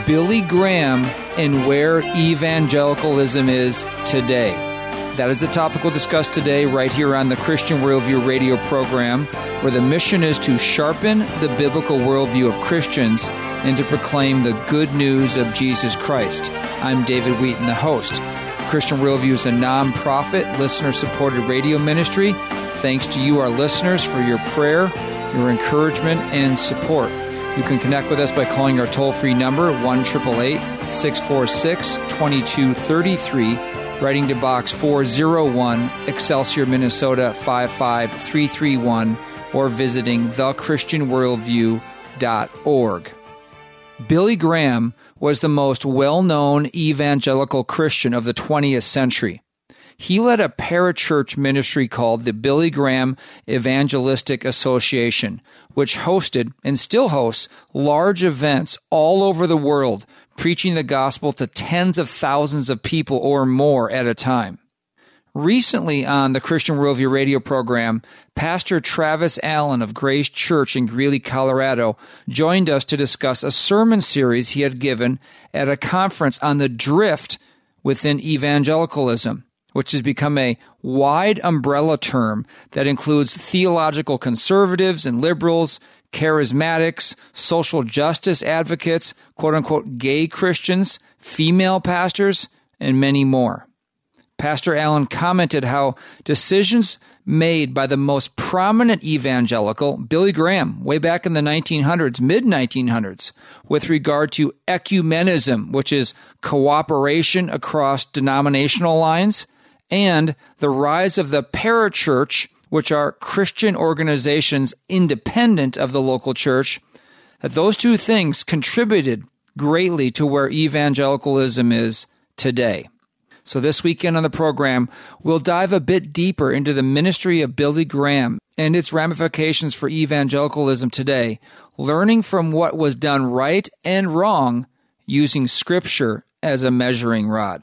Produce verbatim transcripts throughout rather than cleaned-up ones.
Billy Graham and where evangelicalism is today. That is the topic we'll discuss today right here on the Christian Worldview radio program, where the mission is to sharpen the biblical worldview of Christians and to proclaim the good news of Jesus Christ. I'm David Wheaton, the host. Christian Worldview is a non-profit, listener-supported radio ministry. Thanks to you, our listeners, for your prayer, your encouragement, and support. You can connect with us by calling our toll-free number, one eight eight eight, six four six, two two three three, writing to Box four oh one, Excelsior, Minnesota, five five three three one, or visiting the christian worldview dot org. Billy Graham was the most well-known evangelical Christian of the twentieth century. He led a parachurch ministry called the Billy Graham Evangelistic Association, which hosted and still hosts large events all over the world, preaching the gospel to tens of thousands of people or more at a time. Recently on the Christian Worldview radio program, Pastor Travis Allen of Grace Church in Greeley, Colorado, joined us to discuss a sermon series he had given at a conference on the drift within evangelicalism, which has become a wide umbrella term that includes theological conservatives and liberals, charismatics, social justice advocates, quote-unquote gay Christians, female pastors, and many more. Pastor Allen commented how decisions made by the most prominent evangelical, Billy Graham, way back in the nineteen hundreds, mid nineteen hundreds, with regard to ecumenism, which is cooperation across denominational lines, and the rise of the parachurch, which are Christian organizations independent of the local church, that those two things contributed greatly to where evangelicalism is today. So this weekend on the program, we'll dive a bit deeper into the ministry of Billy Graham and its ramifications for evangelicalism today, learning from what was done right and wrong using Scripture as a measuring rod.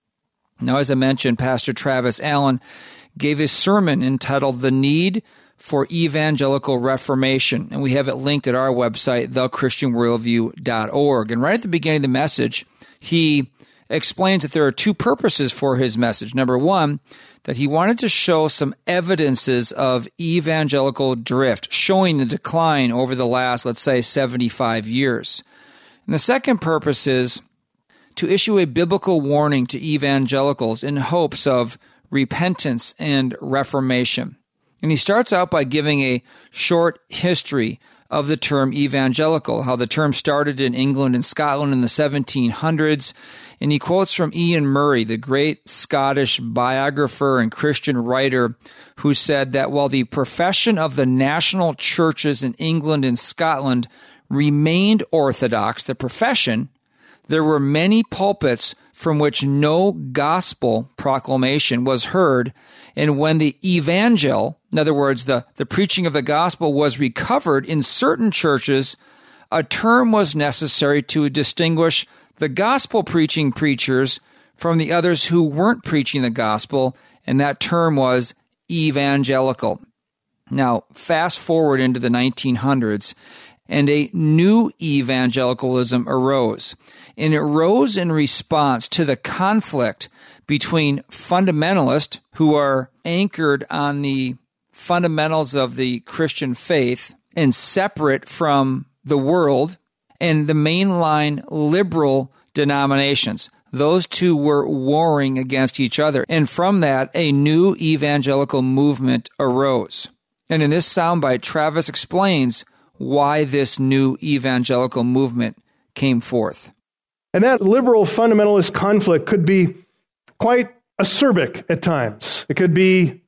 Now, as I mentioned, Pastor Travis Allen gave a sermon entitled The Need for Evangelical Reformation, and we have it linked at our website, the christian worldview dot org. And right at the beginning of the message, he explains that there are two purposes for his message. Number one, that he wanted to show some evidences of evangelical drift, showing the decline over the last, let's say, seventy-five years. And the second purpose is to issue a biblical warning to evangelicals in hopes of repentance and reformation. And he starts out by giving a short history of the term evangelical, how the term started in England and Scotland in the seventeen hundreds. And he quotes from Ian Murray, the great Scottish biographer and Christian writer, who said that while the profession of the national churches in England and Scotland remained orthodox, the profession, there were many pulpits from which no gospel proclamation was heard, and when the evangel, in other words, the, the preaching of the gospel, was recovered in certain churches, a term was necessary to distinguish the gospel-preaching preachers from the others who weren't preaching the gospel, and that term was evangelical. Now, fast forward into the nineteen hundreds, and a new evangelicalism arose. And it rose in response to the conflict between fundamentalists, who are anchored on the fundamentals of the Christian faith and separate from the world, and the mainline liberal denominations. Those two were warring against each other. And from that, a new evangelical movement arose. And in this soundbite, Travis explains why this new evangelical movement came forth. And that liberal fundamentalist conflict could be quite acerbic at times. It could be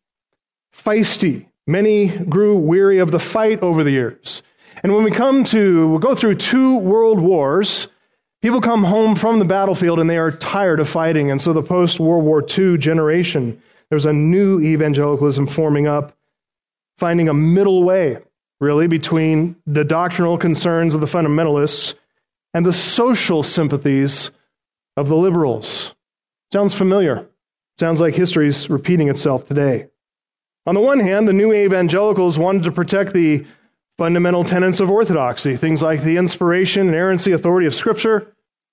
feisty. Many grew weary of the fight over the years. And when we come to, we'll go through two world wars, people come home from the battlefield and they are tired of fighting. And so the post-World War Two generation, there's a new evangelicalism forming up, finding a middle way, really, between the doctrinal concerns of the fundamentalists and the social sympathies of the liberals. Sounds familiar. Sounds like history's repeating itself today. On the one hand, the new evangelicals wanted to protect the fundamental tenets of orthodoxy, things like the inspiration, inerrancy, authority of Scripture.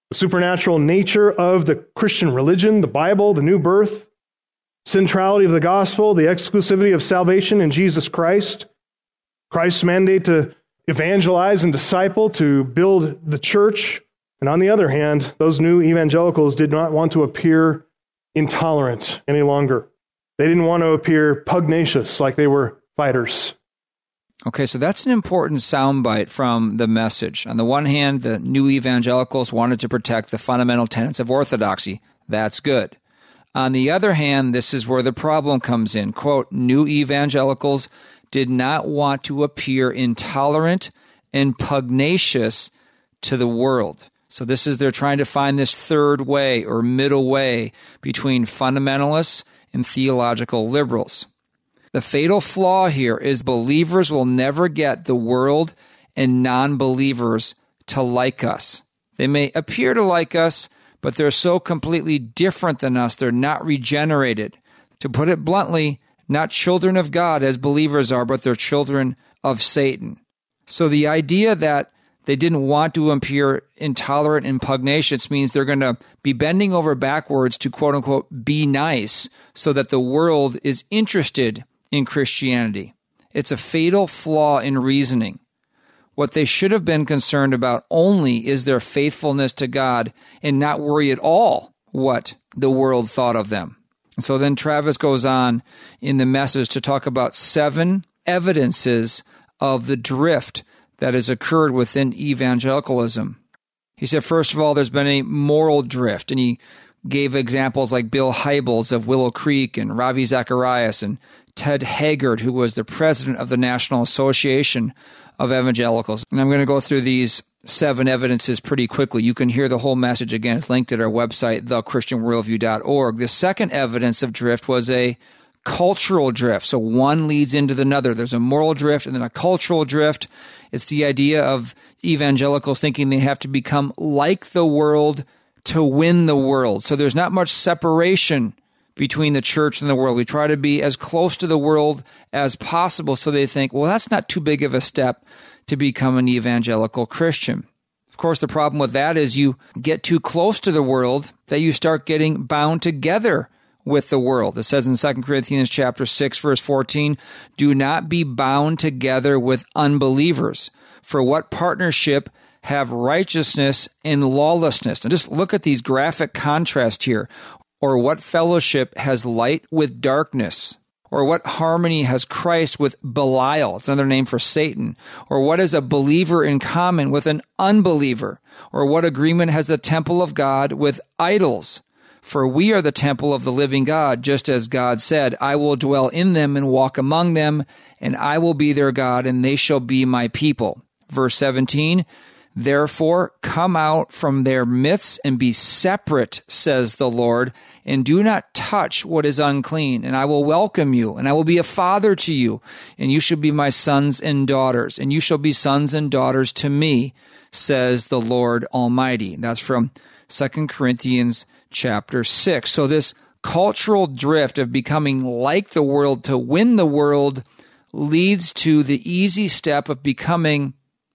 The supernatural nature of the Christian religion, the Bible, the new birth, centrality of the gospel, the exclusivity of salvation in Jesus Christ, Christ's mandate to evangelize and disciple, to build the church. And on the other hand, those new evangelicals did not want to appear intolerant any longer. They didn't want to appear pugnacious like they were fighters. Okay, so that's an important soundbite from the message. On the one hand, the new evangelicals wanted to protect the fundamental tenets of orthodoxy. That's good. On the other hand, this is where the problem comes in. Quote, new evangelicals did not want to appear intolerant and pugnacious to the world. So this is, they're trying to find this third way or middle way between fundamentalists and theological liberals. The fatal flaw here is believers will never get the world and non-believers to like us. They may appear to like us, but they're so completely different than us, they're not regenerated. To put it bluntly, not children of God as believers are, but they're children of Satan. So the idea that they didn't want to appear intolerant and pugnacious means they're going to be bending over backwards to quote-unquote be nice so that the world is interested in Christianity. It's a fatal flaw in reasoning. What they should have been concerned about only is their faithfulness to God and not worry at all what the world thought of them. And so then Travis goes on in the message to talk about seven evidences of the drift that has occurred within evangelicalism. He said, first of all, there's been a moral drift, and he gave examples like Bill Hybels of Willow Creek and Ravi Zacharias and Ted Haggard, who was the president of the National Association of Evangelicals. And I'm going to go through these seven evidences pretty quickly. You can hear the whole message again. It's linked at our website, the christian worldview dot org. The second evidence of drift was a cultural drift. So one leads into another. There's a moral drift and then a cultural drift. It's the idea of evangelicals thinking they have to become like the world to win the world. So there's not much separation between the church and the world. We try to be as close to the world as possible. So they think, well, that's not too big of a step to become an evangelical Christian. Of course, the problem with that is you get too close to the world that you start getting bound together with the world. It says in Second Corinthians chapter six, verse fourteen, do not be bound together with unbelievers. For what partnership have righteousness and lawlessness? And just look at these graphic contrasts here. Or what fellowship has light with darkness? Or what harmony has Christ with Belial? It's another name for Satan. Or what is a believer in common with an unbeliever? Or what agreement has the temple of God with idols? For we are the temple of the living God, just as God said, I will dwell in them and walk among them, and I will be their God, and they shall be my people. Verse seventeen, therefore come out from their midst and be separate, says the Lord, and do not touch what is unclean, and I will welcome you, and I will be a father to you, and you shall be my sons and daughters, and you shall be sons and daughters to me, says the Lord Almighty. That's from Second Corinthians chapter six. So this cultural drift of becoming like the world to win the world leads to the easy step of becoming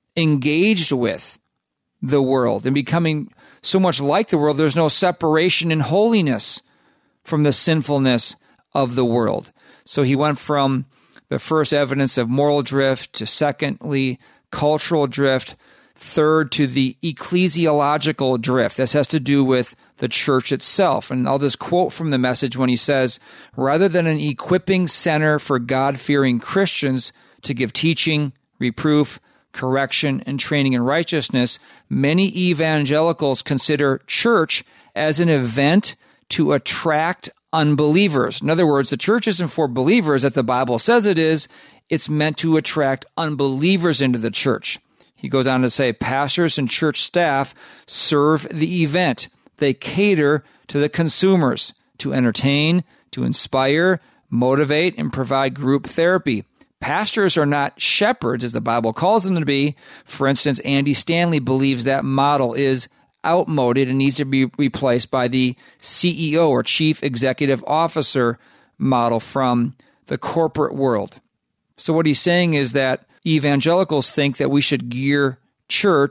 engaged with the world and becoming so much like the world, there's no separation in holiness from the sinfulness of the world. So he went from the first evidence of moral drift to secondly, cultural drift, third to the ecclesiological drift. This has to do with the church itself. And I'll just quote from the message when he says, rather than an equipping center for God-fearing Christians to give teaching, reproof, correction, and training in righteousness, many evangelicals consider church as an event to attract unbelievers. In other words, the church isn't for believers, as the Bible says it is. It's meant to attract unbelievers into the church. He goes on to say, pastors and church staff serve the event. They cater to the consumers to entertain, to inspire, motivate, and provide group therapy. Pastors are not shepherds, as the Bible calls them to be. For instance, Andy Stanley believes that model is outmoded and needs to be replaced by the C E O or Chief Executive Officer model from the corporate world. So what he's saying is that evangelicals think that we should gear church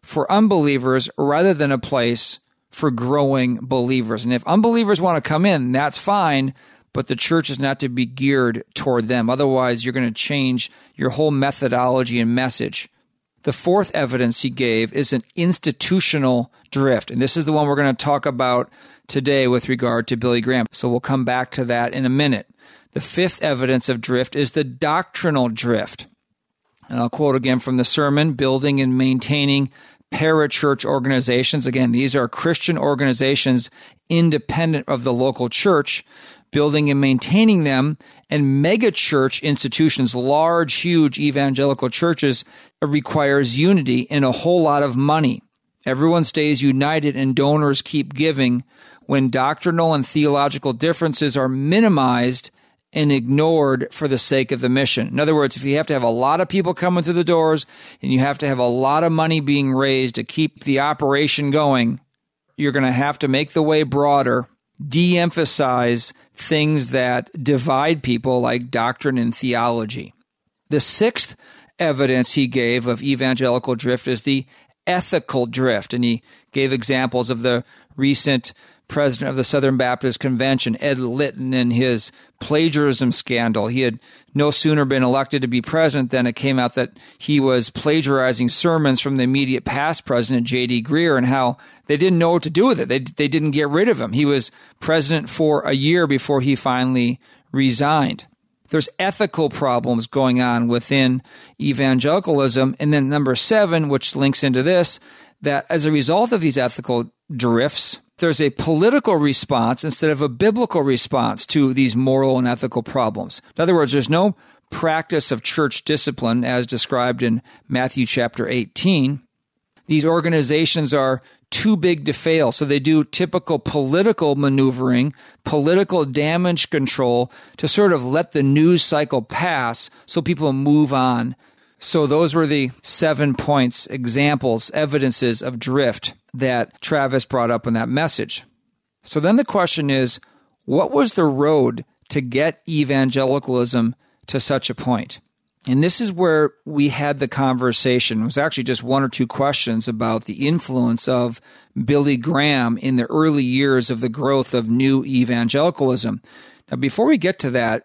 for unbelievers rather than a place for growing believers. And if unbelievers want to come in, that's fine, but the church is not to be geared toward them. Otherwise, you're going to change your whole methodology and message. The fourth evidence he gave is an institutional drift. And this is the one we're going to talk about today with regard to Billy Graham. So we'll come back to that in a minute. The fifth evidence of drift is the doctrinal drift. And I'll quote again from the sermon, building and maintaining parachurch organizations. Again, these are Christian organizations independent of the local church, building and maintaining them, and megachurch institutions, large, huge evangelical churches, requires unity and a whole lot of money. Everyone stays united and donors keep giving when doctrinal and theological differences are minimized and ignored for the sake of the mission. In other words, if you have to have a lot of people coming through the doors and you have to have a lot of money being raised to keep the operation going, you're going to have to make the way broader, de-emphasize things that divide people like doctrine and theology. The sixth evidence he gave of evangelical drift is the ethical drift, and he gave examples of the recent president of the Southern Baptist Convention, Ed Litton, and his plagiarism scandal. He had no sooner been elected to be president than it came out that he was plagiarizing sermons from the immediate past president, J D Greear, and how they didn't know what to do with it. They, they didn't get rid of him. He was president for a year before he finally resigned. There's ethical problems going on within evangelicalism. And then number seven, which links into this, that as a result of these ethical drifts, there's a political response instead of a biblical response to these moral and ethical problems. In other words, there's no practice of church discipline as described in Matthew chapter eighteen. These organizations are too big to fail, so they do typical political maneuvering, political damage control to sort of let the news cycle pass so people move on. So those were the seven points, examples, evidences of drift that Travis brought up in that message. So then the question is, what was the road to get evangelicalism to such a point? And this is where we had the conversation. It was actually just one or two questions about the influence of Billy Graham in the early years of the growth of new evangelicalism. Now, before we get to that,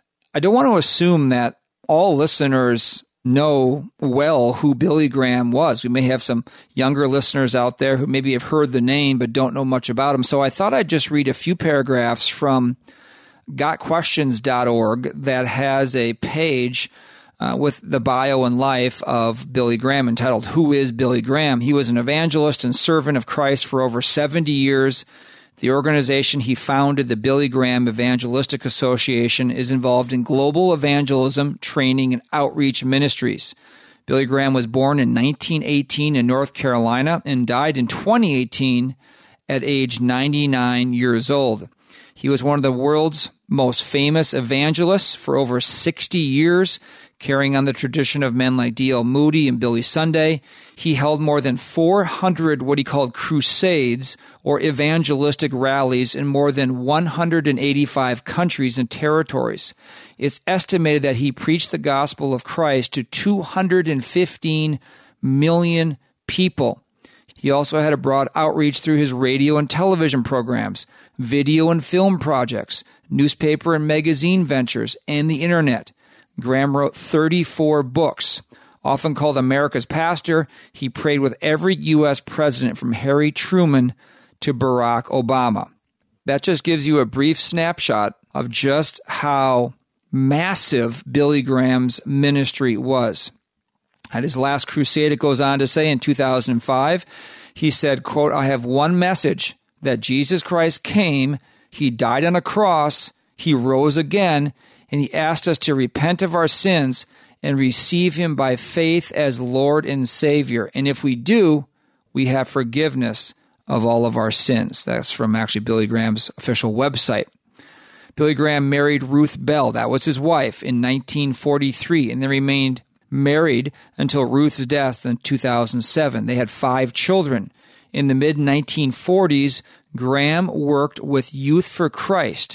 I don't want to assume that all listeners know well who Billy Graham was. We may have some younger listeners out there who maybe have heard the name but don't know much about him. So I thought I'd just read a few paragraphs from got questions dot org that has a page uh, with the bio and life of Billy Graham entitled, Who is Billy Graham? He was an evangelist and servant of Christ for over seventy years. The organization he founded, the Billy Graham Evangelistic Association, is involved in global evangelism, training, and outreach ministries. Billy Graham was born in nineteen eighteen in North Carolina and died in twenty eighteen at age ninety-nine years old. He was one of the world's most famous evangelists for over sixty years, carrying on the tradition of men like D L Moody and Billy Sunday. He held more than four hundred what he called crusades or evangelistic rallies in more than one hundred eighty-five countries and territories. It's estimated that he preached the gospel of Christ to two hundred fifteen million people. He also had a broad outreach through his radio and television programs, video and film projects, newspaper and magazine ventures, and the internet. Graham wrote thirty-four books. Often called America's pastor, he prayed with every U S president from Harry Truman to Barack Obama. That just gives you a brief snapshot of just how massive Billy Graham's ministry was. At his last crusade, it goes on to say in two thousand five, he said, quote, I have one message, that Jesus Christ came, he died on a cross, he rose again, and he asked us to repent of our sins and receive him by faith as Lord and Savior. And if we do, we have forgiveness of all of our sins. That's from actually Billy Graham's official website. Billy Graham married Ruth Bell. That was his wife in nineteen forty-three, and they remained married until Ruth's death in two thousand seven. They had five children. In the mid nineteen forties, Graham worked with Youth for Christ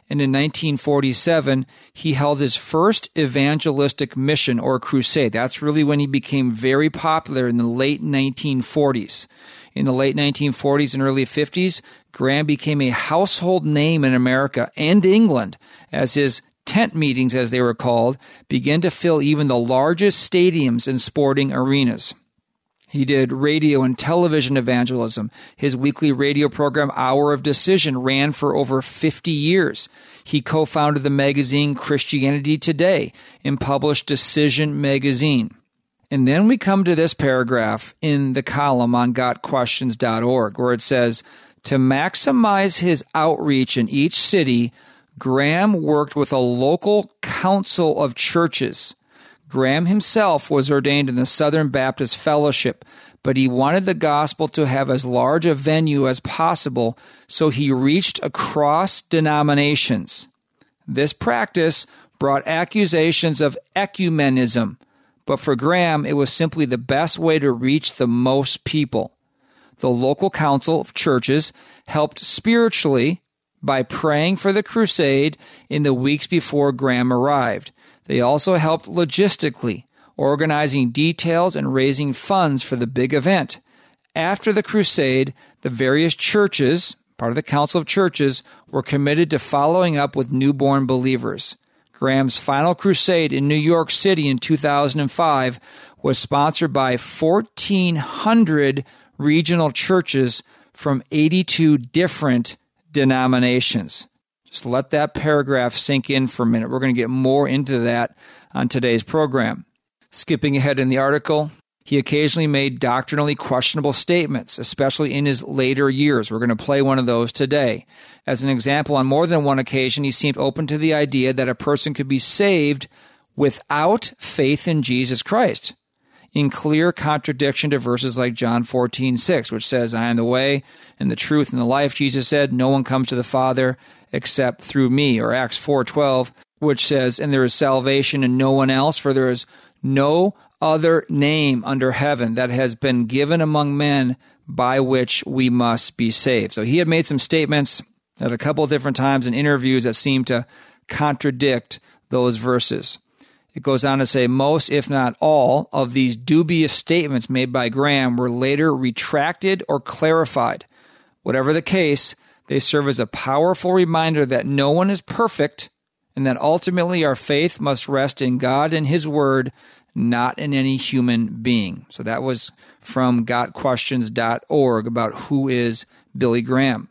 And in nineteen forty-seven, he held his first evangelistic mission or crusade. That's really when he became very popular in the late nineteen forties. In the late nineteen forties and early fifties, Graham became a household name in America and England as his tent meetings, as they were called, began to fill even the largest stadiums and sporting arenas. He did radio and television evangelism. His weekly radio program, Hour of Decision, ran for over fifty years. He co-founded the magazine Christianity Today and published Decision magazine. And then we come to this paragraph in the column on got questions dot org where it says, to maximize his outreach in each city, Graham worked with a local council of churches. Graham himself was ordained in the Southern Baptist Fellowship, but he wanted the gospel to have as large a venue as possible, so he reached across denominations. This practice brought accusations of ecumenism, but for Graham, it was simply the best way to reach the most people. The local council of churches helped spiritually by praying for the crusade in the weeks before Graham arrived. They also helped logistically, organizing details and raising funds for the big event. After the crusade, the various churches, part of the Council of Churches, were committed to following up with newborn believers. Graham's final crusade in New York City in two thousand five was sponsored by fourteen hundred regional churches from eighty-two different denominations. Just let that paragraph sink in for a minute. We're going to get more into that on today's program. Skipping ahead in the article, he occasionally made doctrinally questionable statements, especially in his later years. We're going to play one of those today. As an example, on more than one occasion, he seemed open to the idea that a person could be saved without faith in Jesus Christ, in clear contradiction to verses like John fourteen six, which says, I am the way and the truth and the life. Jesus said, no one comes to the Father except through me. Or Acts four twelve, which says, and there is salvation in no one else, for there is no other name under heaven that has been given among men by which we must be saved. So he had made some statements at a couple of different times in interviews that seemed to contradict those verses. It goes on to say most, if not all, of these dubious statements made by Graham were later retracted or clarified. Whatever the case, they serve as a powerful reminder that no one is perfect and that ultimately our faith must rest in God and His Word, not in any human being. So that was from got questions dot org about who is Billy Graham.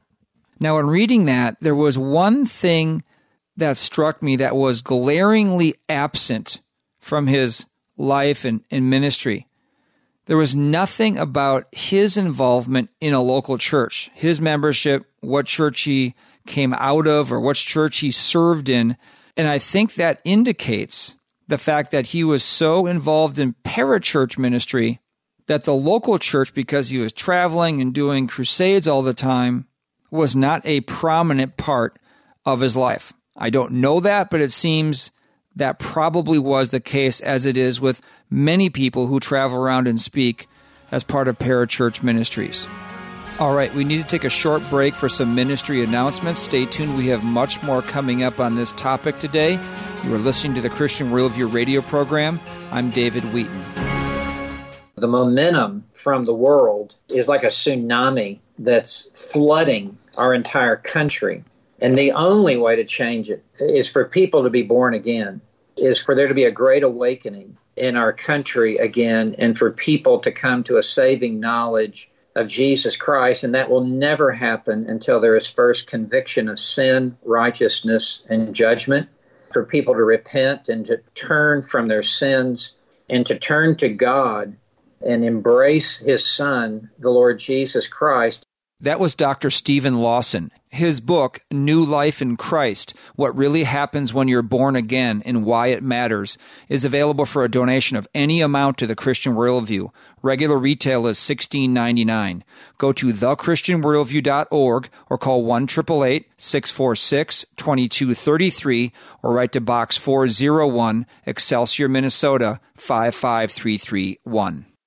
Now, in reading that, there was one thing that struck me that was glaringly absent from his life and, and ministry. There was nothing about his involvement in a local church, his membership, what church he came out of, or which church he served in. And I think that indicates the fact that he was so involved in parachurch ministry that the local church, because he was traveling and doing crusades all the time, was not a prominent part of his life. I don't know that, but it seems that probably was the case, as it is with many people who travel around and speak as part of parachurch ministries. All right, we need to take a short break for some ministry announcements. Stay tuned. We have much more coming up on this topic today. You are listening to the Christian Worldview radio program. I'm David Wheaton. The momentum from the world is like a tsunami that's flooding our entire country. And the only way to change it is for people to be born again, is for there to be a great awakening in our country again, and for people to come to a saving knowledge of Jesus Christ. And that will never happen until there is first conviction of sin, righteousness, and judgment, for people to repent and to turn from their sins and to turn to God and embrace His Son, the Lord Jesus Christ. That was Doctor Stephen Lawson. His book, New Life in Christ, What Really Happens When You're Born Again and Why It Matters, is available for a donation of any amount to the Christian Worldview. Regular retail is sixteen ninety-nine. Go to the christian worldview dot org or call one eight eight eight, six four six, two two three three or write to Box four oh one, Excelsior, Minnesota, five five three three one.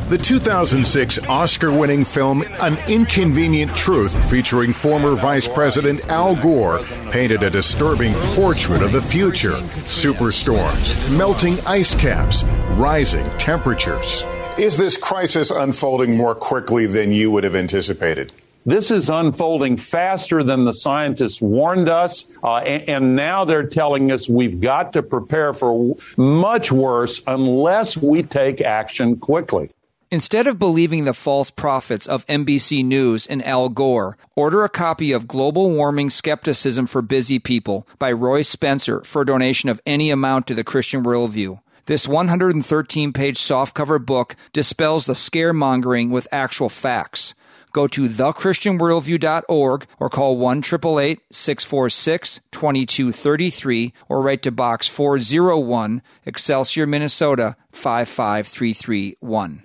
The two thousand six Oscar-winning film An Inconvenient Truth, featuring former Vice President Al Gore, painted a disturbing portrait of the future. Superstorms, melting ice caps, rising temperatures. Is this crisis unfolding more quickly than you would have anticipated? This is unfolding faster than the scientists warned us, uh, and, and now they're telling us we've got to prepare for much worse unless we take action quickly. Instead of believing the false prophets of N B C News and Al Gore, order a copy of Global Warming Skepticism for Busy People by Roy Spencer for a donation of any amount to the Christian Worldview. This one hundred thirteen page softcover book dispels the scaremongering with actual facts. Go to the christian worldview dot org or call one eight eight eight, six four six, two two three three or write to Box four oh one, Excelsior, Minnesota, five five three three one.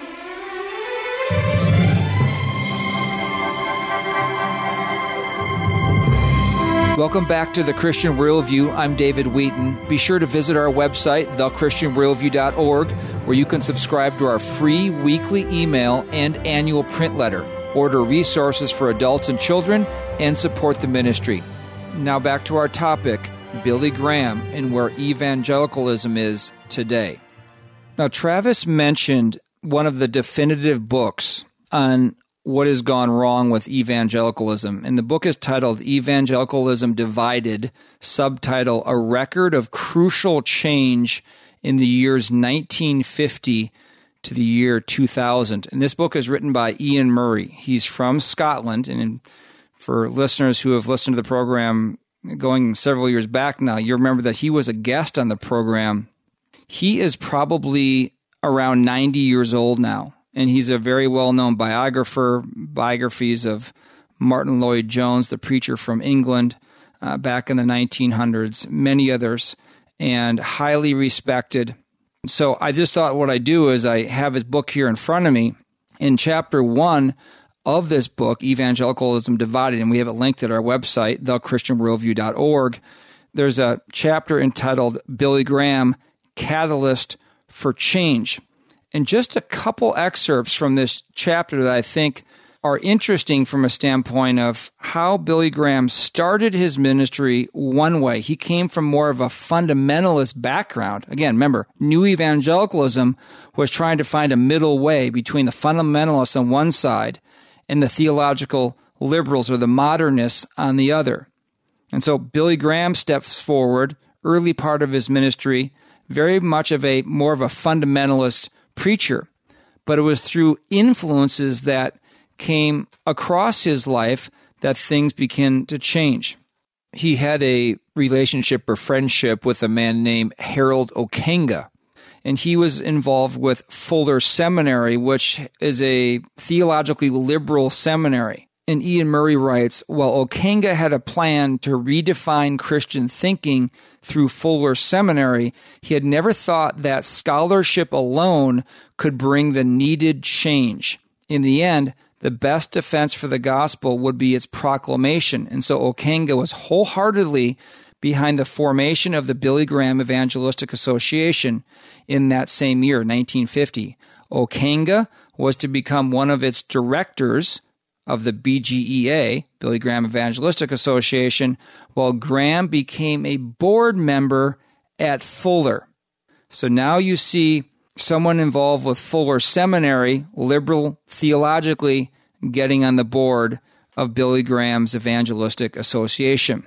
Welcome back to The Christian Worldview. I'm David Wheaton. Be sure to visit our website, the christian worldview dot org, where you can subscribe to our free weekly email and annual print letter, order resources for adults and children, and support the ministry. Now back to our topic, Billy Graham and where evangelicalism is today. Now, Travis mentioned one of the definitive books on what has gone wrong with evangelicalism. And the book is titled Evangelicalism Divided, subtitle, A Record of Crucial Change in the Years nineteen fifty to the year two thousand. And this book is written by Ian Murray. He's from Scotland. And for listeners who have listened to the program going several years back now, you remember that he was a guest on the program. He is probably around ninety years old now. And he's a very well-known biographer, biographies of Martin Lloyd-Jones, the preacher from England uh, back in the nineteen hundreds, many others, and highly respected. So I just thought what I do is I have his book here in front of me. In chapter one of this book, Evangelicalism Divided, and we have it linked at our website, the christian worldview dot org, there's a chapter entitled Billy Graham, Catalyst for Change. And just a couple excerpts from this chapter that I think are interesting from a standpoint of how Billy Graham started his ministry one way. He came from more of a fundamentalist background. Again, remember, New Evangelicalism was trying to find a middle way between the fundamentalists on one side and the theological liberals or the modernists on the other. And so Billy Graham steps forward, early part of his ministry, very much of a more of a fundamentalist preacher, but it was through influences that came across his life that things began to change. He had a relationship or friendship with a man named Harold Okenga, and he was involved with Fuller Seminary, which is a theologically liberal seminary. And Ian Murray writes, while Okenga had a plan to redefine Christian thinking through Fuller Seminary, he had never thought that scholarship alone could bring the needed change. In the end, the best defense for the gospel would be its proclamation. And so Okenga was wholeheartedly behind the formation of the Billy Graham Evangelistic Association in that same year, nineteen fifty. Okenga was to become one of its directors of the B G E A, Billy Graham Evangelistic Association, while Graham became a board member at Fuller. So now you see someone involved with Fuller Seminary, liberal theologically, getting on the board of Billy Graham's Evangelistic Association.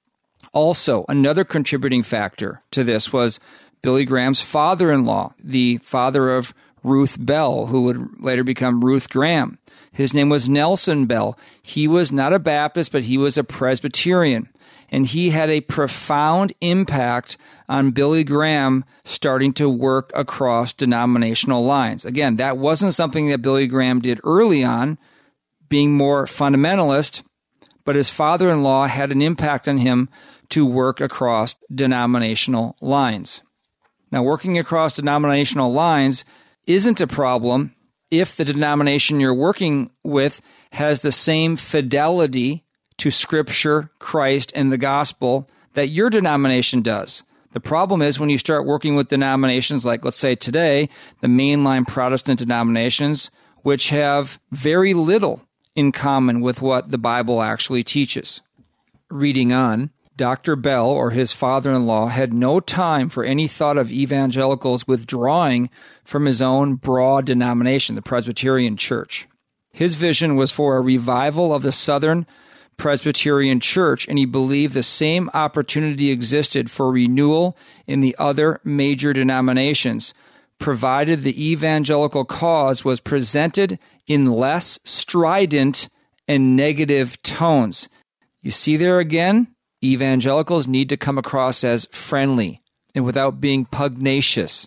Also, another contributing factor to this was Billy Graham's father-in-law, the father of Ruth Bell, who would later become Ruth Graham. His name was Nelson Bell. He was not a Baptist, but he was a Presbyterian. And he had a profound impact on Billy Graham starting to work across denominational lines. Again, that wasn't something that Billy Graham did early on, being more fundamentalist, but his father-in-law had an impact on him to work across denominational lines. Now, working across denominational lines isn't a problem if the denomination you're working with has the same fidelity to Scripture, Christ, and the gospel that your denomination does. The problem is when you start working with denominations like, let's say today, the mainline Protestant denominations, which have very little in common with what the Bible actually teaches. Reading on, Doctor Bell, or his father-in-law, had no time for any thought of evangelicals withdrawing from his own broad denomination, the Presbyterian Church. His vision was for a revival of the Southern Presbyterian Church, and he believed the same opportunity existed for renewal in the other major denominations, provided the evangelical cause was presented in less strident and negative tones. You see there again? Evangelicals need to come across as friendly and without being pugnacious.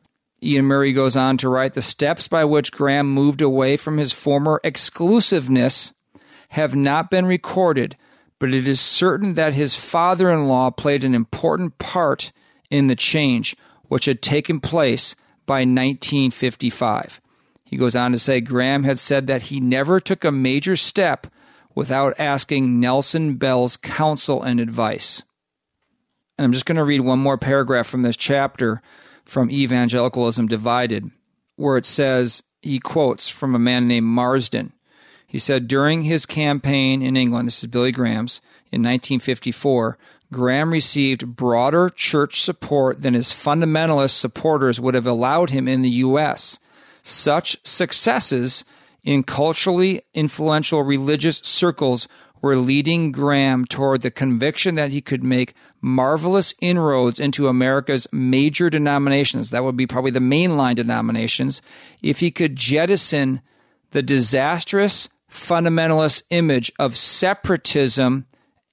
Ian Murray goes on to write, the steps by which Graham moved away from his former exclusiveness have not been recorded, but it is certain that his father-in-law played an important part in the change, which had taken place by nineteen fifty-five. He goes on to say, Graham had said that he never took a major step without asking Nelson Bell's counsel and advice. And I'm just going to read one more paragraph from this chapter from Evangelicalism Divided, where it says, he quotes from a man named Marsden. He said, during his campaign in England, this is Billy Graham's, in nineteen fifty-four, Graham received broader church support than his fundamentalist supporters would have allowed him in the U S. Such successes in culturally influential religious circles were leading Graham toward the conviction that he could make marvelous inroads into America's major denominations, that would be probably the mainline denominations, if he could jettison the disastrous fundamentalist image of separatism,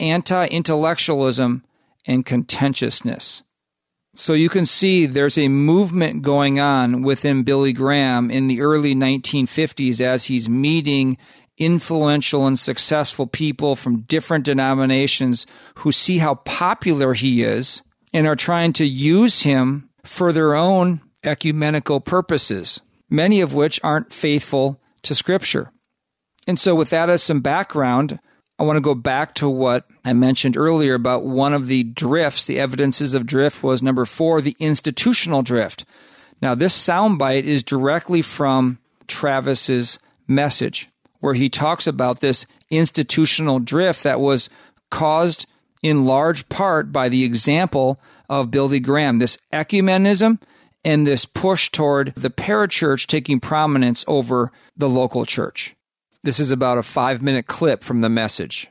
anti-intellectualism, and contentiousness. So you can see there's a movement going on within Billy Graham in the early nineteen fifties as he's meeting influential and successful people from different denominations who see how popular he is and are trying to use him for their own ecumenical purposes, many of which aren't faithful to Scripture. And so with that as some background, I want to go back to what I mentioned earlier about one of the drifts. The evidences of drift was number four, the institutional drift. Now, this soundbite is directly from Travis's message, where he talks about this institutional drift that was caused in large part by the example of Billy Graham, this ecumenism and this push toward the parachurch taking prominence over the local church. This is about a five-minute clip from the message.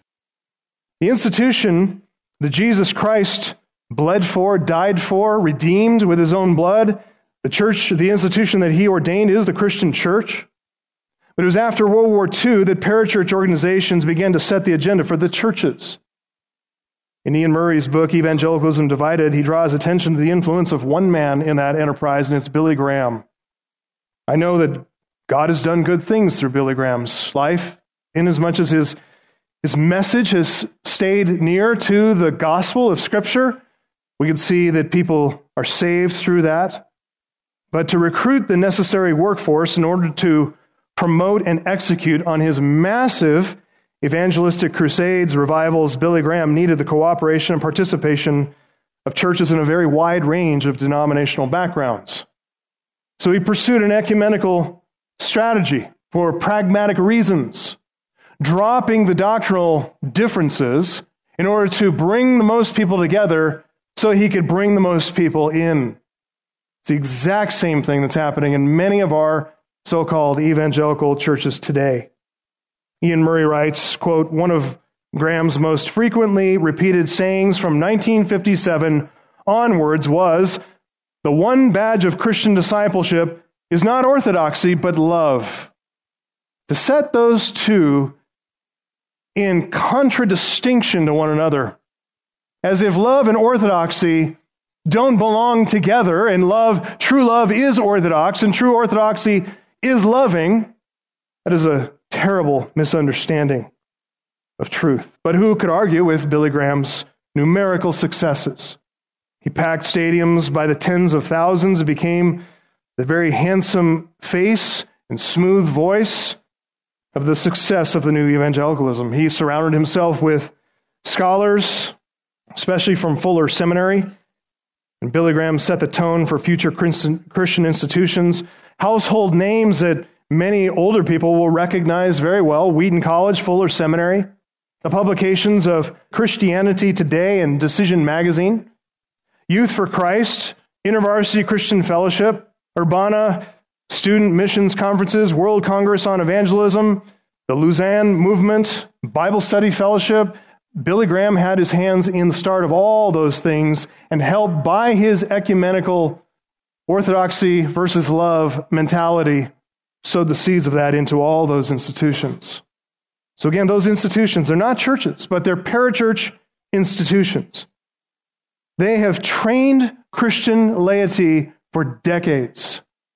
The institution that Jesus Christ bled for, died for, redeemed with his own blood, the church, the institution that he ordained is the Christian church. But it was after World War Two that parachurch organizations began to set the agenda for the churches. In Ian Murray's book, Evangelicalism Divided, he draws attention to the influence of one man in that enterprise, and it's Billy Graham. I know that God has done good things through Billy Graham's life, inasmuch as his, his message has stayed near to the gospel of Scripture. We can see that people are saved through that. But to recruit the necessary workforce in order to promote and execute on his massive evangelistic crusades, revivals, Billy Graham needed the cooperation and participation of churches in a very wide range of denominational backgrounds. So he pursued an ecumenical strategy for pragmatic reasons, dropping the doctrinal differences in order to bring the most people together so he could bring the most people in. It's the exact same thing that's happening in many of our so-called evangelical churches today. Ian Murray writes, quote, one of Graham's most frequently repeated sayings from nineteen fifty-seven onwards was, the one badge of Christian discipleship is not orthodoxy, but love. To set those two in contradistinction to one another, as if love and orthodoxy don't belong together, and love, true love is orthodox, and true orthodoxy is loving, that is a terrible misunderstanding of truth. But who could argue with Billy Graham's numerical successes? He packed stadiums by the tens of thousands and became the very handsome face and smooth voice of the success of the new evangelicalism. He surrounded himself with scholars, especially from Fuller Seminary, And Billy Graham set the tone for future Christian institutions, household names that many older people will recognize very well: Wheaton College, Fuller Seminary, the publications of Christianity Today and Decision Magazine, Youth for Christ, InterVarsity Christian Fellowship, Urbana Student Missions Conferences, World Congress on Evangelism, the Lausanne Movement, Bible Study Fellowship. Billy Graham had his hands in the start of all those things and helped by his ecumenical orthodoxy versus love mentality sowed the seeds of that into all those institutions. So again, those institutions are not churches, but they're parachurch institutions. They have trained Christian laity for decades.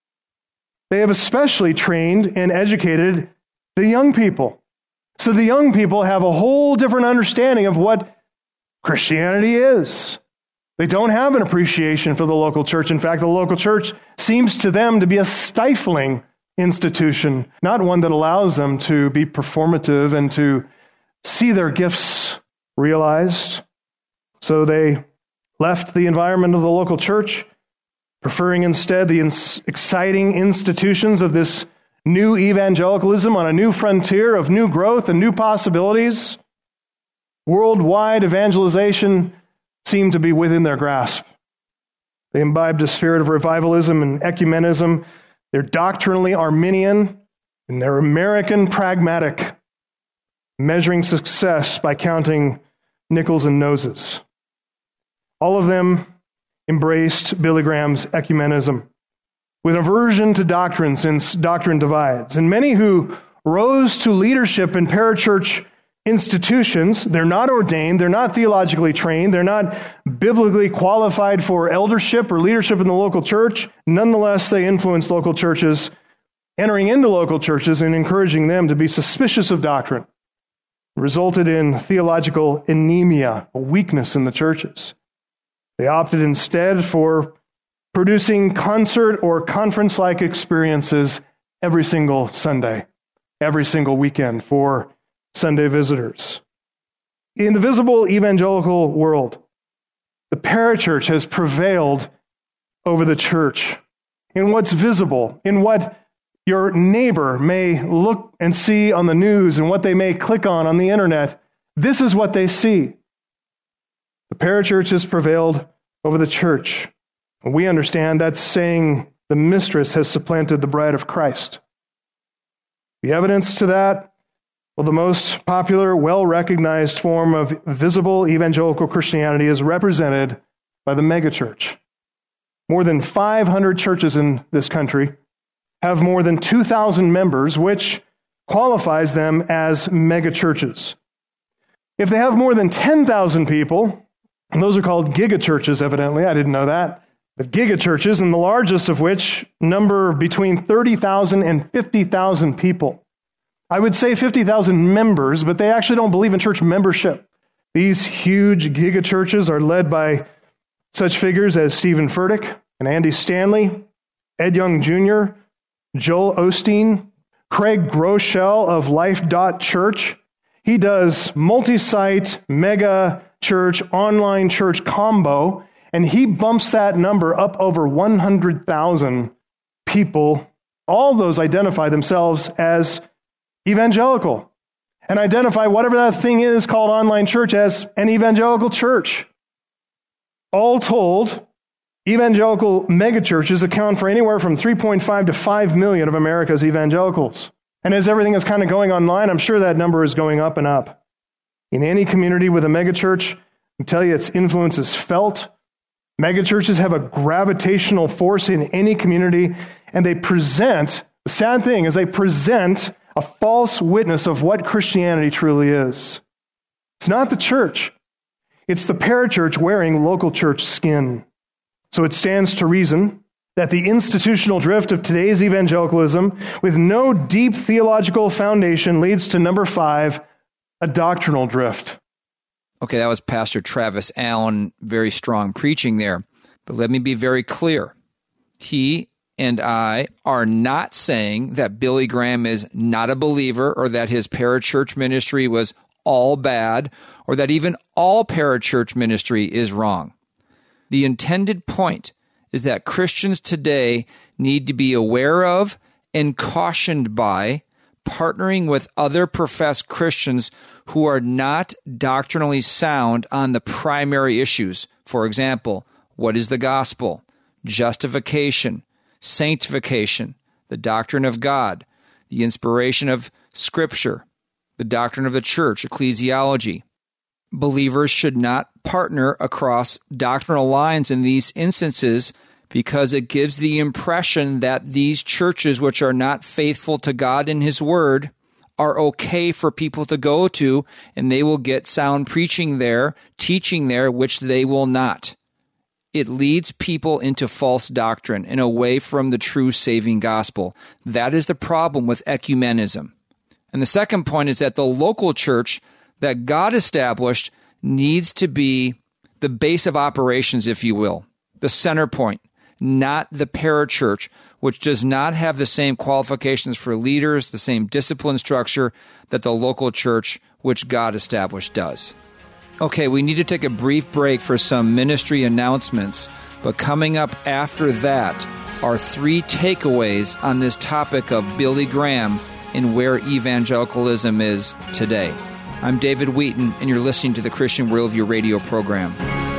They have especially trained and educated the young people. So the young people have a whole different understanding of what Christianity is. They don't have an appreciation for the local church. In fact, the local church seems to them to be a stifling institution, not one that allows them to be performative and to see their gifts realized. So they left the environment of the local church, preferring instead the ins- exciting institutions of this new evangelicalism on a new frontier of new growth and new possibilities. Worldwide evangelization seemed to be within their grasp. They imbibed a spirit of revivalism and ecumenism. They're doctrinally Arminian, and they're American pragmatic, measuring success by counting nickels and noses. All of them embraced Billy Graham's ecumenism with aversion to doctrine, since doctrine divides. And many who rose to leadership in parachurch institutions, they're not ordained, they're not theologically trained, they're not biblically qualified for eldership or leadership in the local church. Nonetheless, they influenced local churches, entering into local churches and encouraging them to be suspicious of doctrine. It resulted in theological anemia, a weakness in the churches. They opted instead for producing concert or conference-like experiences every single Sunday, every single weekend for Sunday visitors. In the visible evangelical world, the parachurch has prevailed over the church. In what's visible, in what your neighbor may look and see on the news and what they may click on on the internet, this is what they see. The parachurch has prevailed over the church. We understand that's saying the mistress has supplanted the bride of Christ. The evidence to that, well, the most popular, well-recognized form of visible evangelical Christianity is represented by the megachurch. More than five hundred churches in this country have more than two thousand members, which qualifies them as megachurches. If they have more than ten thousand people, and those are called gigachurches, evidently, I didn't know that, but gigachurches, and the largest of which number between thirty thousand and fifty thousand people. I would say fifty thousand members, but they actually don't believe in church membership. These huge gigachurches are led by such figures as Stephen Furtick and Andy Stanley, Ed Young Junior, Joel Osteen, Craig Groeschel of Life dot Church. He does multi-site, mega church, online church combo, and he bumps that number up over one hundred thousand people. All those identify themselves as evangelical and identify whatever that thing is called online church as an evangelical church. All told, evangelical megachurches account for anywhere from three point five to five million of America's evangelicals. And as everything is kind of going online, I'm sure that number is going up and up. In any community with a megachurch, I can tell you its influence is felt. Megachurches have a gravitational force in any community, and they present, the sad thing is they present a false witness of what Christianity truly is. It's not the church. It's the parachurch wearing local church skin. So it stands to reason that the institutional drift of today's evangelicalism with no deep theological foundation leads to number five, a doctrinal drift. Okay, that was Pastor Travis Allen, very strong preaching there. But let me be very clear. He and I are not saying that Billy Graham is not a believer or that his parachurch ministry was all bad or that even all parachurch ministry is wrong. The intended point is that Christians today need to be aware of and cautioned by partnering with other professed Christians who are not doctrinally sound on the primary issues. For example, what is the gospel? Justification, sanctification, the doctrine of God, the inspiration of Scripture, the doctrine of the church, ecclesiology. Believers should not partner across doctrinal lines in these instances because it gives the impression that these churches, which are not faithful to God and His Word, are okay for people to go to, and they will get sound preaching there, teaching there, which they will not. It leads people into false doctrine and away from the true saving gospel. That is the problem with ecumenism. And the second point is that the local church that God established needs to be the base of operations, if you will, the center point, not the parachurch, which does not have the same qualifications for leaders, the same discipline structure that the local church, which God established, does. Okay, we need to take a brief break for some ministry announcements, but coming up after that are three takeaways on this topic of Billy Graham and where evangelicalism is today. I'm David Wheaton, and you're listening to the Christian Worldview radio program.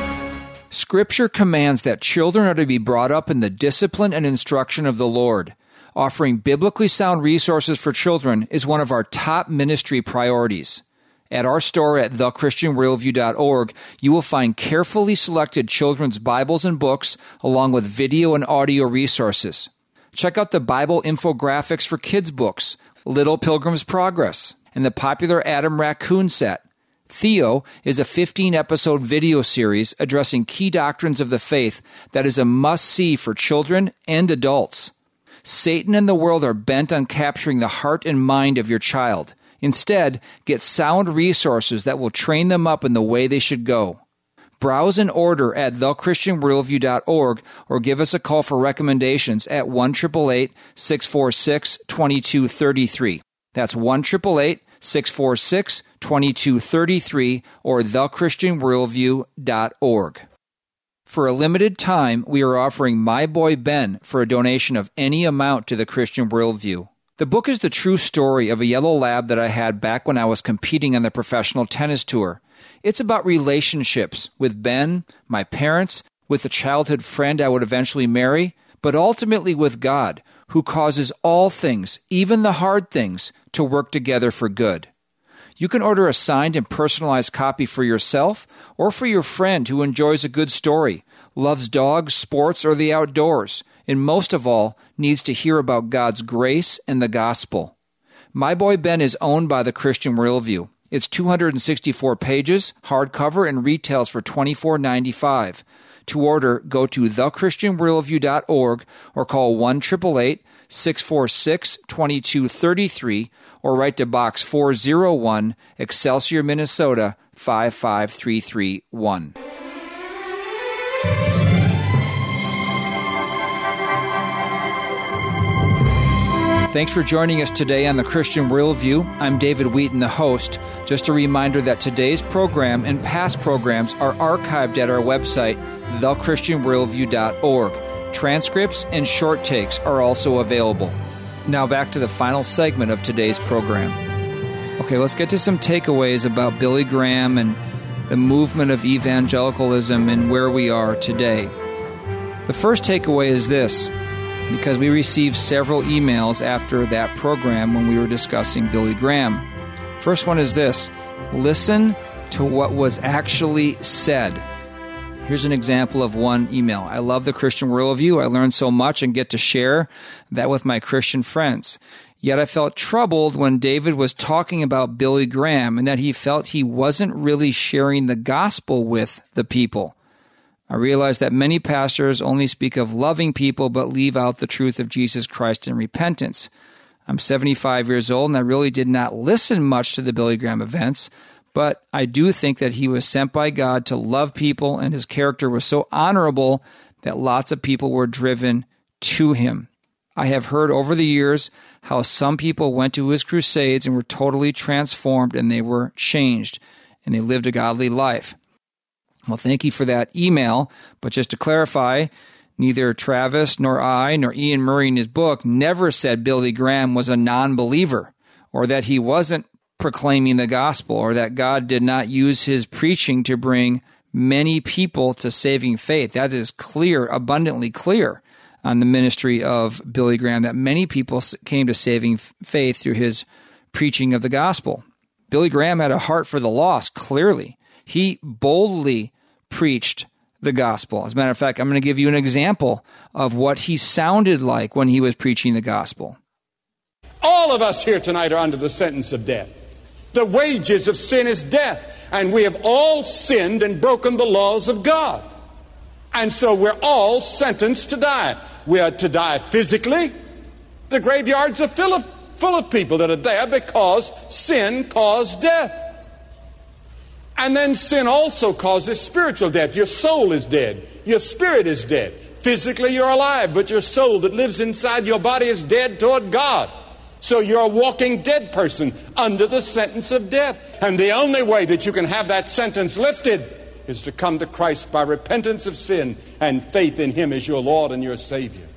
Scripture commands that children are to be brought up in the discipline and instruction of the Lord. Offering biblically sound resources for children is one of our top ministry priorities. At our store at the christian worldview dot org, you will find carefully selected children's Bibles and books, along with video and audio resources. Check out the Bible infographics for kids' books, Little Pilgrim's Progress, and the popular Adam Raccoon set. Theo is a fifteen-episode video series addressing key doctrines of the faith that is a must-see for children and adults. Satan and the world are bent on capturing the heart and mind of your child. Instead, get sound resources that will train them up in the way they should go. Browse and order at the christian worldview dot org or give us a call for recommendations at one eight eight eight, six four six, two two three three. That's one eight eight eight, six four six, two two three three or the christian worldview dot org. For a limited time, we are offering My Boy Ben for a donation of any amount to the Christian Worldview. The book is the true story of a yellow lab that I had back when I was competing on the professional tennis tour. It's about relationships with Ben, my parents, with the childhood friend I would eventually marry, but ultimately with God, who causes all things, even the hard things, to work together for good. You can order a signed and personalized copy for yourself or for your friend who enjoys a good story, loves dogs, sports, or the outdoors, and most of all, needs to hear about God's grace and the gospel. My Boy Ben is owned by the Christian Worldview. It's two hundred sixty-four pages, hardcover, and retails for twenty-four ninety-five. To order, go to the christian worldview dot org or call one eight eight eight, six four six, two two three three or write to Box four oh one, Excelsior, Minnesota, five five three three one. Thanks for joining us today on the Christian Worldview. I'm David Wheaton, the host. Just a reminder that today's program and past programs are archived at our website, the christian worldview dot org. Transcripts and short takes are also available. Now back to the final segment of today's program. Okay, let's get to some takeaways about Billy Graham and the movement of evangelicalism and where we are today. The first takeaway is this, because we received several emails after that program when we were discussing Billy Graham. First one is this: listen to what was actually said. Here's an example of one email. I love the Christian Worldview. I learn so much and get to share that with my Christian friends. Yet I felt troubled when David was talking about Billy Graham and that he felt he wasn't really sharing the gospel with the people. I realize that many pastors only speak of loving people but leave out the truth of Jesus Christ and repentance. I'm seventy-five years old and I really did not listen much to the Billy Graham events, but I do think that he was sent by God to love people and his character was so honorable that lots of people were driven to him. I have heard over the years how some people went to his crusades and were totally transformed and they were changed and they lived a godly life. Well, thank you for that email. But just to clarify, neither Travis nor I nor Ian Murray in his book never said Billy Graham was a non-believer or that he wasn't proclaiming the gospel or that God did not use his preaching to bring many people to saving faith. That is clear, abundantly clear on the ministry of Billy Graham, that many people came to saving faith through his preaching of the gospel. Billy Graham had a heart for the lost, clearly. He boldly preached the gospel. As a matter of fact, I'm going to give you an example of what he sounded like when he was preaching the gospel. All of us here tonight are under the sentence of death. The wages of sin is death, and we have all sinned and broken the laws of God. And so we're all sentenced to die. We are to die physically. The graveyards are full of, full of people that are there because sin caused death. And then sin also causes spiritual death. Your soul is dead. Your spirit is dead. Physically you're alive, but your soul that lives inside your body is dead toward God. So you're a walking dead person under the sentence of death. And the only way that you can have that sentence lifted is to come to Christ by repentance of sin and faith in him as your Lord and your Savior.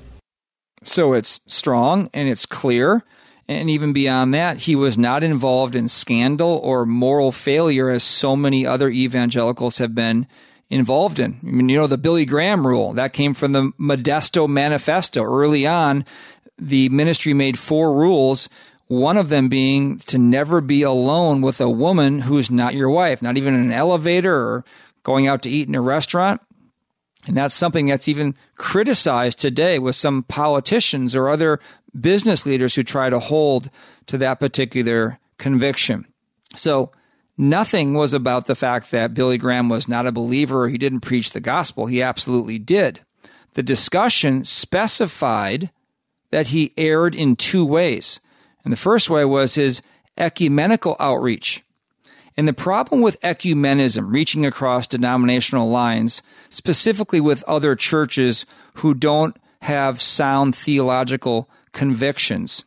So it's strong and it's clear. And even beyond that, he was not involved in scandal or moral failure as so many other evangelicals have been involved in. I mean, you know, the Billy Graham rule, that came from the Modesto Manifesto. Early on, the ministry made four rules, one of them being to never be alone with a woman who's not your wife, not even in an elevator or going out to eat in a restaurant. And that's something that's even criticized today with some politicians or other business leaders who try to hold to that particular conviction. So nothing was about the fact that Billy Graham was not a believer or he didn't preach the gospel. He absolutely did. The discussion specified that he erred in two ways. And the first way was his ecumenical outreach. And the problem with ecumenism, reaching across denominational lines, specifically with other churches who don't have sound theological convictions,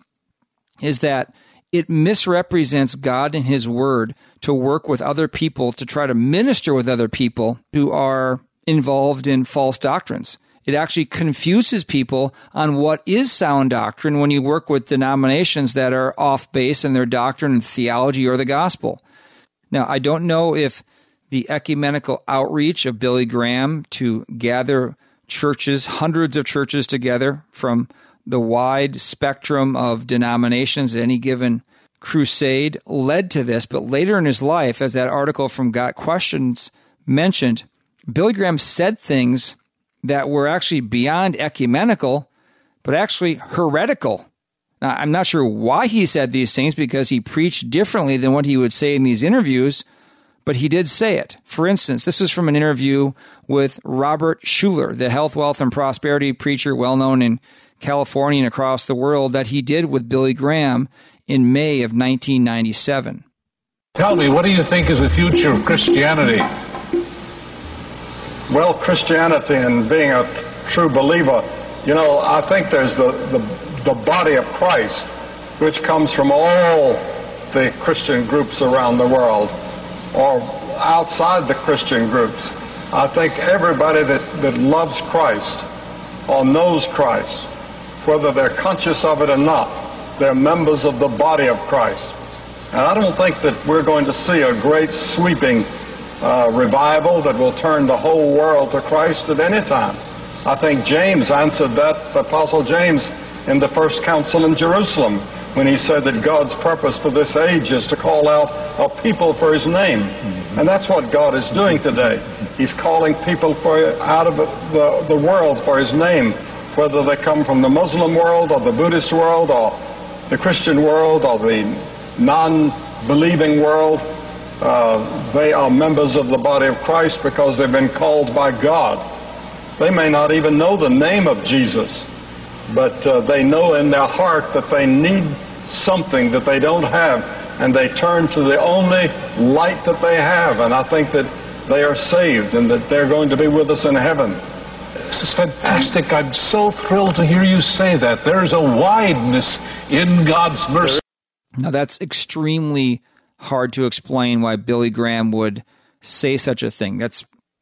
is that it misrepresents God and his word to work with other people, to try to minister with other people who are involved in false doctrines. It actually confuses people on what is sound doctrine when you work with denominations that are off base in their doctrine and theology or the gospel. Now, I don't know if the ecumenical outreach of Billy Graham to gather churches, hundreds of churches together from the wide spectrum of denominations at any given crusade led to this. But later in his life, as that article from Got Questions mentioned, Billy Graham said things that were actually beyond ecumenical, but actually heretical. Now, I'm not sure why he said these things, because he preached differently than what he would say in these interviews, but he did say it. For instance, this was from an interview with Robert Schuller, the health, wealth, and prosperity preacher well known in California and across the world, that he did with Billy Graham in May of nineteen ninety-seven. Tell me, what do you think is the future of Christianity? Well, Christianity and being a true believer, you know, I think there's the, the, the body of Christ, which comes from all the Christian groups around the world, or outside the Christian groups. I think everybody that, that loves Christ or knows Christ, whether they're conscious of it or not, they're members of the body of Christ. And I don't think that we're going to see a great sweeping uh, revival that will turn the whole world to Christ at any time. I think James answered that, the Apostle James, in the first council in Jerusalem, when he said that God's purpose for this age is to call out a people for his name. And that's what God is doing today. He's calling people for out of the, the world for his name, whether they come from the Muslim world or the Buddhist world or the Christian world or the non-believing world. Uh, they are members of the body of Christ because they've been called by God. They may not even know the name of Jesus, but uh, they know in their heart that they need something that they don't have, and they turn to the only light that they have, and I think that they are saved and that they're going to be with us in heaven. This is fantastic. I'm so thrilled to hear you say that. There's a wideness in God's mercy. Now, that's extremely hard to explain why Billy Graham would say such a thing. That's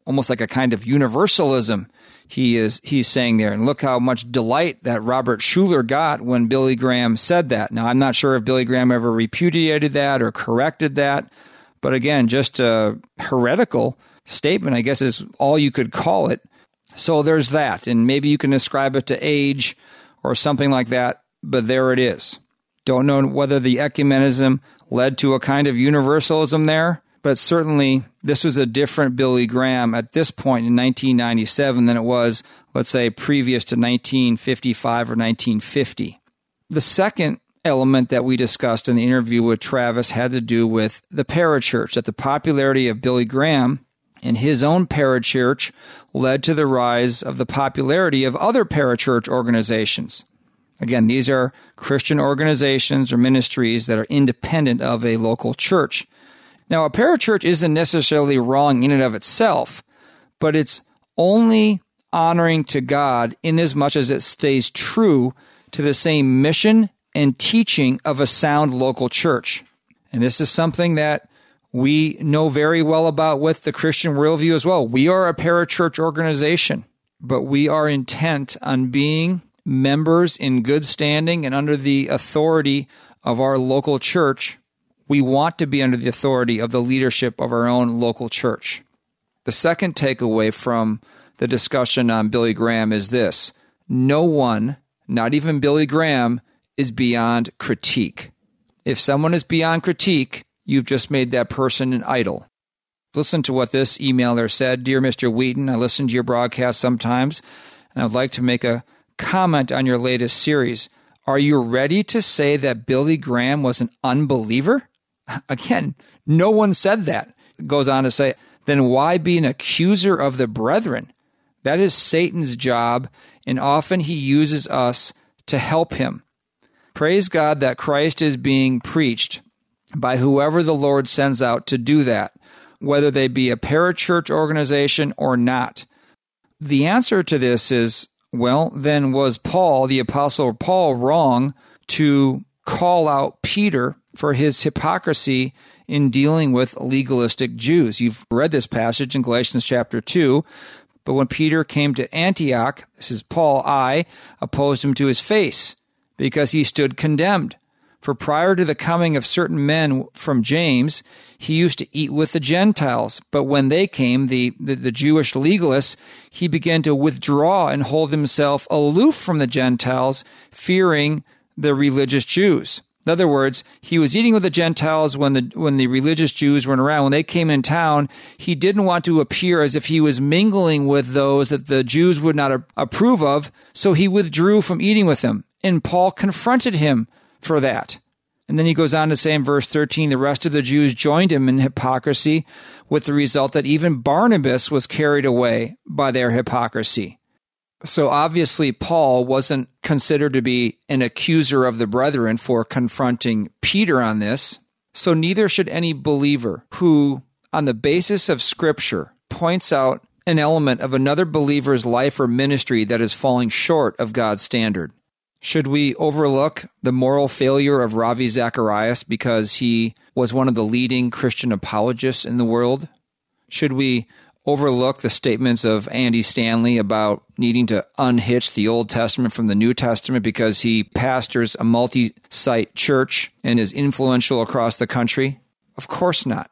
almost like a kind of universalism he is he's saying there. And look how much delight that Robert Schuller got when Billy Graham said that. Now, I'm not sure if Billy Graham ever repudiated that or corrected that, but again, just a heretical statement, I guess, is all you could call it. So there's that, and maybe you can ascribe it to age or something like that, but there it is. Don't know whether the ecumenism led to a kind of universalism there, but certainly this was a different Billy Graham at this point in nineteen ninety-seven than it was, let's say, previous to nineteen fifty-five or nineteen fifty. The second element that we discussed in the interview with Travis had to do with the parachurch, that the popularity of Billy Graham and his own parachurch led to the rise of the popularity of other parachurch organizations. Again, these are Christian organizations or ministries that are independent of a local church. Now, a parachurch isn't necessarily wrong in and of itself, but it's only honoring to God in as much as it stays true to the same mission and teaching of a sound local church. And this is something that we know very well about with the Christian worldview as well. We are a parachurch organization, but we are intent on being members in good standing and under the authority of our local church. We want to be under the authority of the leadership of our own local church. The second takeaway from the discussion on Billy Graham is this: no one, not even Billy Graham, is beyond critique. If someone is beyond critique, you've just made that person an idol. Listen to what this emailer said. Dear Mister Wheaton, I listen to your broadcast sometimes, and I'd like to make a comment on your latest series. Are you ready to say that Billy Graham was an unbeliever? Again, no one said that. It goes on to say, then why be an accuser of the brethren? That is Satan's job, and often he uses us to help him. Praise God that Christ is being preached by whoever the Lord sends out to do that, whether they be a parachurch organization or not. The answer to this is, well, then was Paul, the Apostle Paul, wrong to call out Peter for his hypocrisy in dealing with legalistic Jews? You've read this passage in Galatians chapter two. But when Peter came to Antioch, this is Paul, I opposed him to his face, because he stood condemned. For prior to the coming of certain men from James, he used to eat with the Gentiles. But when they came, the, the, the Jewish legalists, he began to withdraw and hold himself aloof from the Gentiles, fearing the religious Jews. In other words, he was eating with the Gentiles when the when the religious Jews weren't around. When they came in town, he didn't want to appear as if he was mingling with those that the Jews would not a- approve of, so he withdrew from eating with them. And Paul confronted him for that. And then he goes on to say in verse thirteen, the rest of the Jews joined him in hypocrisy, with the result that even Barnabas was carried away by their hypocrisy. So obviously Paul wasn't considered to be an accuser of the brethren for confronting Peter on this. So neither should any believer who, on the basis of Scripture, points out an element of another believer's life or ministry that is falling short of God's standard. Should we overlook the moral failure of Ravi Zacharias because he was one of the leading Christian apologists in the world? Should we overlook the statements of Andy Stanley about needing to unhitch the Old Testament from the New Testament because he pastors a multi-site church and is influential across the country? Of course not.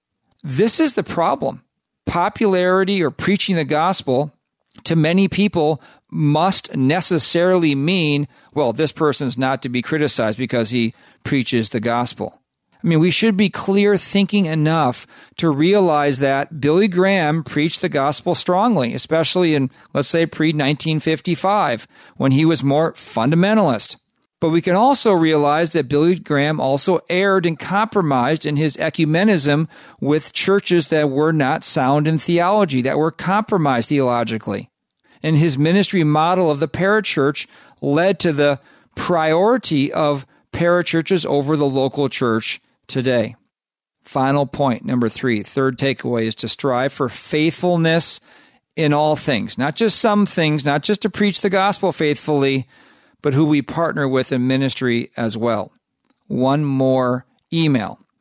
This is the problem. Popularity or preaching the gospel to many people must necessarily mean, well, this person's not to be criticized because he preaches the gospel. I mean, we should be clear thinking enough to realize that Billy Graham preached the gospel strongly, especially in, let's say, pre nineteen fifty-five, when he was more fundamentalist. But we can also realize that Billy Graham also erred and compromised in his ecumenism with churches that were not sound in theology, that were compromised theologically. And his ministry model of the parachurch led to the priority of parachurches over the local church today. Final point, number three, third takeaway, is to strive for faithfulness in all things. Not just some things, not just to preach the gospel faithfully, but who we partner with in ministry as well. One more email.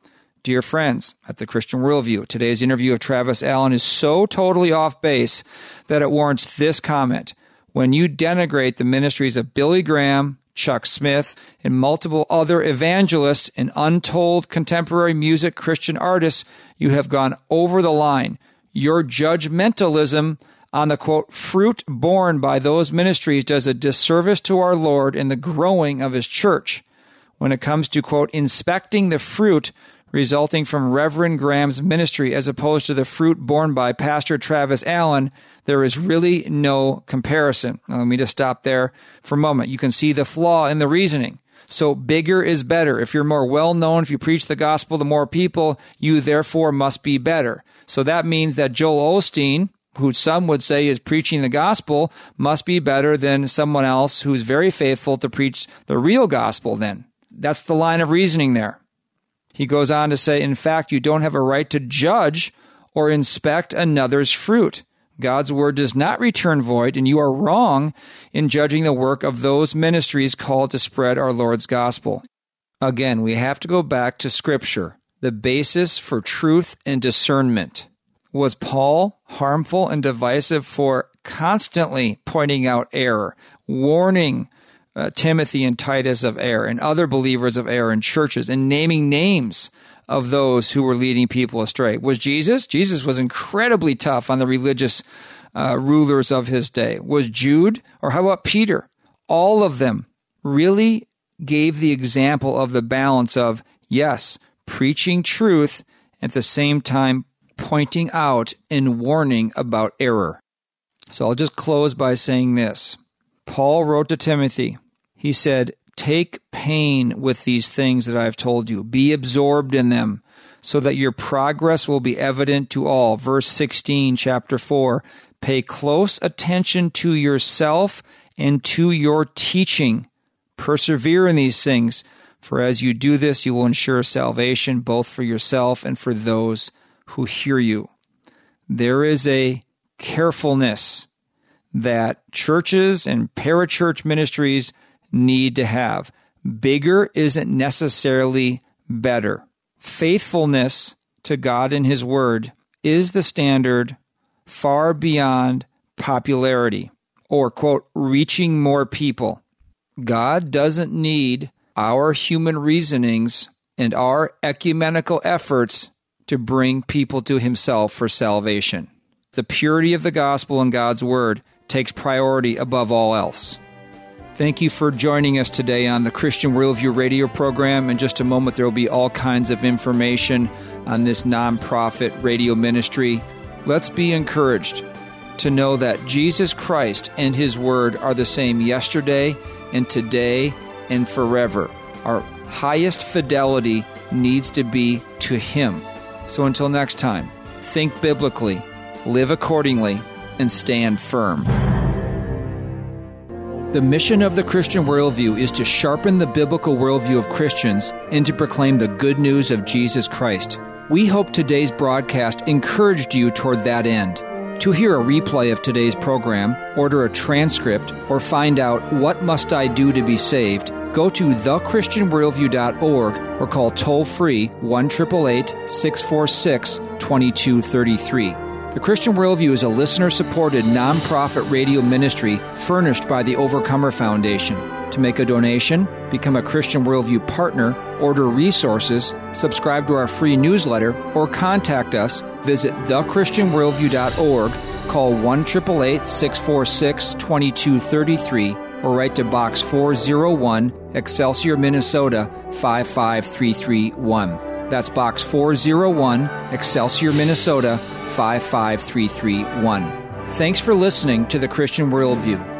Dear friends at the Christian Worldview, today's interview of Travis Allen is so totally off base that it warrants this comment. When you denigrate the ministries of Billy Graham, Chuck Smith, and multiple other evangelists and untold contemporary music Christian artists, you have gone over the line. Your judgmentalism on the, quote, fruit borne by those ministries does a disservice to our Lord and the growing of his church. When it comes to, quote, inspecting the fruit resulting from Reverend Graham's ministry as opposed to the fruit borne by Pastor Travis Allen, there is really no comparison. Now, let me just stop there for a moment. You can see the flaw in the reasoning. So bigger is better. If you're more well-known, if you preach the gospel to more people, you therefore must be better. So that means that Joel Osteen, who some would say is preaching the gospel, must be better than someone else who's very faithful to preach the real gospel then. That's the line of reasoning there. He goes on to say, in fact, you don't have a right to judge or inspect another's fruit. God's word does not return void, and you are wrong in judging the work of those ministries called to spread our Lord's gospel. Again, we have to go back to Scripture, the basis for truth and discernment. Was Paul harmful and divisive for constantly pointing out error, warning Uh, Timothy and Titus of error, and other believers of error in churches, and naming names of those who were leading people astray? Was Jesus? Jesus was incredibly tough on the religious uh, rulers of his day. Was Jude? Or how about Peter? All of them really gave the example of the balance of, yes, preaching truth, at the same time pointing out and warning about error. So I'll just close by saying this. Paul wrote to Timothy, he said, take pain with these things that I've told you. Be absorbed in them so that your progress will be evident to all. Verse sixteen, chapter four, pay close attention to yourself and to your teaching. Persevere in these things, for as you do this, you will ensure salvation both for yourself and for those who hear you. There is a carefulness that churches and parachurch ministries need to have. Bigger isn't necessarily better. Faithfulness to God and His Word is the standard far beyond popularity or, quote, reaching more people. God doesn't need our human reasonings and our ecumenical efforts to bring people to Himself for salvation. The purity of the gospel and God's Word takes priority above all else. Thank you for joining us today on the Christian Worldview radio program. In just a moment, there will be all kinds of information on this nonprofit radio ministry. Let's be encouraged to know that Jesus Christ and His Word are the same yesterday and today and forever. Our highest fidelity needs to be to Him. So until next time, think biblically, live accordingly, and stand firm. The mission of the Christian Worldview is to sharpen the biblical worldview of Christians and to proclaim the good news of Jesus Christ. We hope today's broadcast encouraged you toward that end. To hear a replay of today's program, order a transcript, or find out what must I do to be saved, go to the christian worldview dot org or call toll-free one eight eight eight, six four six, two two three three. The Christian Worldview is a listener-supported nonprofit radio ministry furnished by the Overcomer Foundation. To make a donation, become a Christian Worldview partner, order resources, subscribe to our free newsletter, or contact us, visit the christian worldview dot org, call one eight eight eight, six four six, two two three three, or write to Box four oh one, Excelsior, Minnesota, five five three three one. That's Box four oh one, Excelsior, Minnesota, five five three three one. Thanks for listening to the Christian Worldview.